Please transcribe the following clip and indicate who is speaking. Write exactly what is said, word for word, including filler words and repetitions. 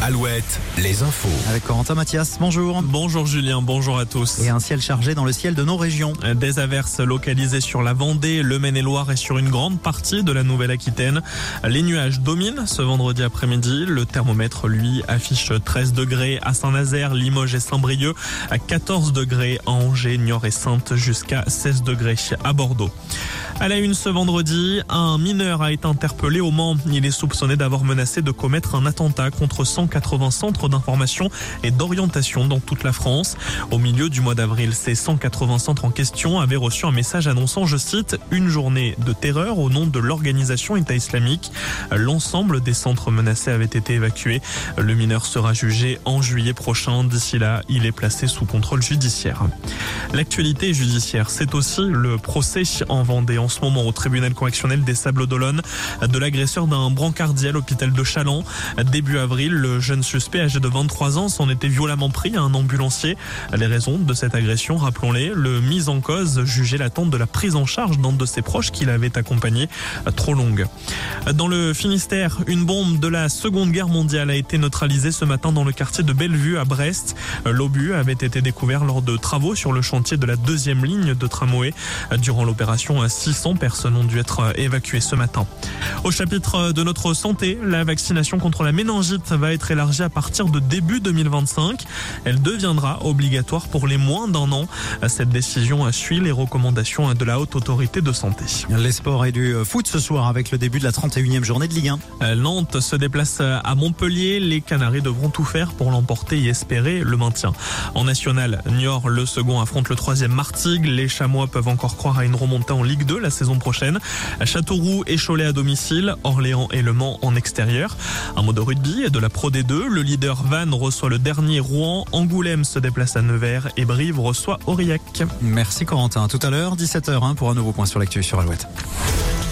Speaker 1: Alouette, les infos.
Speaker 2: Avec Corentin Mathias, bonjour.
Speaker 3: Bonjour Julien, bonjour à tous.
Speaker 2: Et un ciel chargé dans le ciel de nos régions.
Speaker 3: Des averses localisées sur la Vendée, le Maine-et-Loire et sur une grande partie de la Nouvelle-Aquitaine. Les nuages dominent ce vendredi après-midi. Le thermomètre, lui, affiche treize degrés à Saint-Nazaire, Limoges et Saint-Brieuc, à quatorze degrés à Angers, Niort et Saintes, jusqu'à seize degrés à Bordeaux. À la une ce vendredi, un mineur a été interpellé au Mans. Il est soupçonné d'avoir menacé de commettre un attentat contre cent quatre-vingts centres d'information et d'orientation dans toute la France. Au milieu du mois d'avril, ces cent quatre-vingts centres en question avaient reçu un message annonçant, je cite, « une journée de terreur au nom de l'organisation État islamique ». L'ensemble des centres menacés avait été évacués. Le mineur sera jugé en juillet prochain. D'ici là, il est placé sous contrôle judiciaire. L'actualité judiciaire, c'est aussi le procès en Vendée en ce moment au tribunal correctionnel des Sables-d'Olonne de l'agresseur d'un brancardier à l'hôpital de Challans. Début avril, le jeune suspect âgé de vingt-trois ans s'en était violemment pris à un ambulancier. Les raisons de cette agression, rappelons-les, le mis en cause jugeait l'attente de la prise en charge d'un de ses proches qui l'avait accompagné trop longue. Dans le Finistère, une bombe de la Seconde Guerre mondiale a été neutralisée ce matin dans le quartier de Bellevue à Brest. L'obus avait été découvert lors de travaux sur le chantier de la deuxième ligne de tramway. Durant l'opération, six cents personnes ont dû être évacuées ce matin. Au chapitre de notre santé, la vaccination contre la méningite va être élargie à partir de début deux mille vingt-cinq. Elle deviendra obligatoire pour les moins d'un an. Cette décision suit les recommandations de la Haute Autorité de Santé.
Speaker 2: Les sports et du foot ce soir avec le début de la trente et unième journée de Ligue un.
Speaker 3: Nantes se déplace à Montpellier. Les Canaries devront tout faire pour l'emporter et espérer le maintien. En national, Niort, le second, affronte le troisième Martigues. Les Chamois peuvent encore croire à une remontée en Ligue deux la saison prochaine. Châteauroux et Cholet à domicile, Orléans et Le Mans en extérieur. Un mot de rugby et de la Pro D deux. Le leader Vannes reçoit le dernier Rouen. Angoulême se déplace à Nevers et Brive reçoit Aurillac.
Speaker 2: Merci Corentin. Tout à l'heure, dix-sept heures, hein, pour un nouveau point sur l'actu sur Alouette.